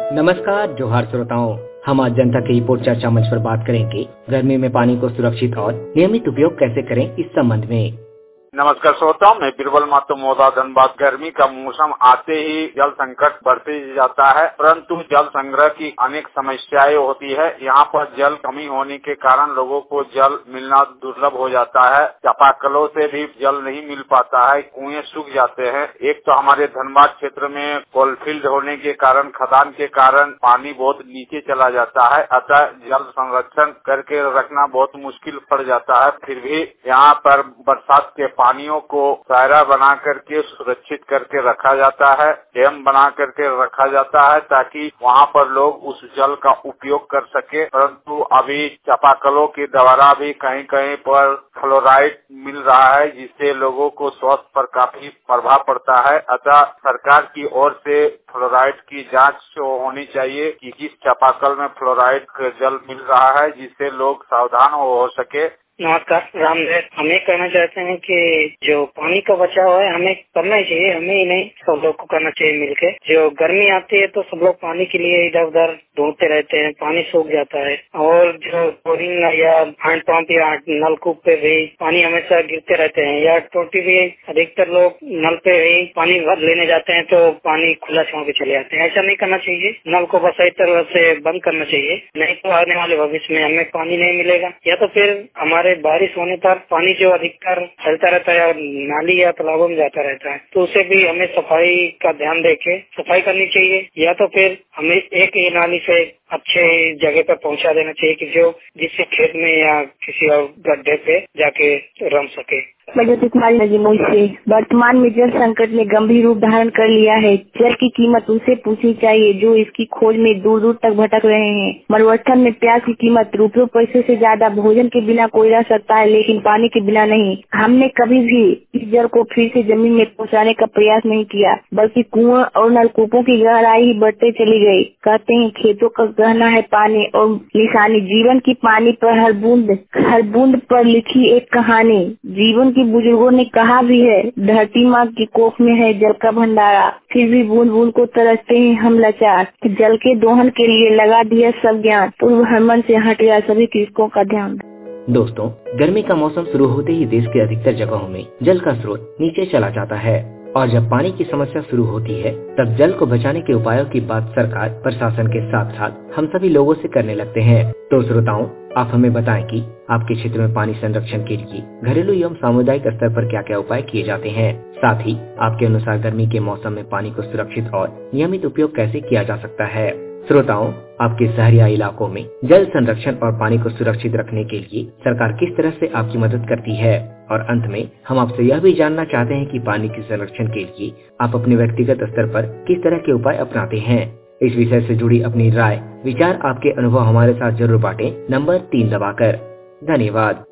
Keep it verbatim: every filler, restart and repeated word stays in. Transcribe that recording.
नमस्कार जोहार श्रोताओं, हम आज जनता की रिपोर्ट चर्चा मंच पर बात करेंगे गर्मी में पानी को सुरक्षित और नियमित उपयोग कैसे करें इस संबंध में। नमस्कार श्रोताओं, मैं बीरबल मातो मोदा धनबाद। गर्मी का मौसम आते ही जल संकट बढ़ते जाता है, परंतु जल संग्रह की अनेक समस्याएं होती है। यहाँ पर जल कमी होने के कारण लोगों को जल मिलना दुर्लभ हो जाता है। चापाकलों से भी जल नहीं मिल पाता है, कुएं सूख जाते हैं। एक तो हमारे धनबाद क्षेत्र में कोलफील्ड होने के कारण, खदान के कारण पानी बहुत नीचे चला जाता है, अतः जल संरक्षण करके रखना बहुत मुश्किल पड़ जाता है। फिर भी यहाँ पर बरसात के पानियों को दायरा बना करके सुरक्षित करके रखा जाता है, डैम बना करके रखा जाता है ताकि वहाँ पर लोग उस जल का उपयोग कर सके। परंतु अभी चापाकलों के द्वारा भी कहीं कहीं पर फ्लोराइड मिल रहा है, जिससे लोगों को स्वास्थ्य पर काफी प्रभाव पड़ता है। अतः सरकार की ओर से फ्लोराइड की जांच होनी चाहिए कि किस चापाकल में फ्लोराइड का जल मिल रहा है, जिससे लोग सावधान हो सके। नमस्कार रामदेव, हम ये कहना चाहते हैं कि जो पानी का बचाव है हमें करना ही चाहिए, हमें ही नहीं सब लोग को करना चाहिए मिलके। जो गर्मी आती है तो सब लोग पानी के लिए इधर उधर ढूंढते रहते हैं, पानी सूख जाता है। और जो बोरिंग या हैंडपंप या नलकूप पे भी पानी हमेशा गिरते रहते हैं, या टोटी भी अधिकतर लोग नल पे ही पानी लेने जाते हैं तो पानी खुला छोड़ के चले जाते हैं। ऐसा नहीं करना चाहिए, नल को बस सही तरह से बंद करना चाहिए, नहीं तो आने वाले भविष्य में हमें पानी नहीं मिलेगा। या तो फिर हमारे बारिश होने पर पानी जो अधिकतर फैलता रहता है और नाली या तालाबों में जाता रहता है, तो उसे भी हमें सफाई का ध्यान देके सफाई करनी चाहिए। या तो फिर हमें एक ही नाली से अच्छे जगह पर पहुंचा देना चाहिए कि जो जिससे खेत में या किसी और गड्ढे पे जाके रम सके। प्रगति कुमारी नजीमुल से वर्तमान में जल संकट ने गंभीर रूप धारण कर लिया है। जल की कीमत उनसे पूछनी चाहिए जो इसकी खोज में दूर दूर तक भटक रहे हैं। मरुस्थल में प्याज की कीमत रुपयों पैसे से ज्यादा। भोजन के बिना कोई रह सकता है, लेकिन पानी के बिना नहीं। हमने कभी भी इस जल को फिर से जमीन में पहुँचाने का प्रयास नहीं किया, बल्कि कुआं और नलकूपों की गहराई ही बढ़ते चली गई। कहते हैं खेतों का गहना है पानी और निशानी। जीवन की पानी पर हर बूंद हर बूंद पर लिखी एक कहानी। जीवन बुजुर्गों ने कहा भी है, धरती माँ की कोख में है जल का भंडारा, फिर भी बूंद बूंद को तरसते हैं हम लाचार। जल के दोहन के लिए लगा दिया सब ज्ञान, पूर्व हरमन से हट गया सभी कृषकों का ध्यान। दोस्तों, गर्मी का मौसम शुरू होते ही देश के अधिकतर जगहों में जल का स्रोत नीचे चला जाता है, और जब पानी की समस्या शुरू होती है तब जल को बचाने के उपायों की बात सरकार, प्रशासन के साथ साथ हम सभी लोगों से करने लगते हैं। तो श्रोताओं, आप हमें बताएं कि आपके क्षेत्र में पानी संरक्षण के लिए घरेलू एवं सामुदायिक स्तर पर क्या क्या उपाय किए जाते हैं। साथ ही आपके अनुसार गर्मी के मौसम में पानी को सुरक्षित और नियमित उपयोग कैसे किया जा सकता है। श्रोताओं, आपके शहरी इलाकों में जल संरक्षण और पानी को सुरक्षित रखने के लिए सरकार किस तरह से आपकी मदद करती है। और अंत में हम आपसे यह भी जानना चाहते हैं कि पानी के संरक्षण के लिए आप अपने व्यक्तिगत स्तर पर किस तरह के उपाय अपनाते हैं। इस विषय से जुड़ी अपनी राय, विचार, आपके अनुभव हमारे साथ जरूर बांटें, नंबर तीन दबाकर। धन्यवाद।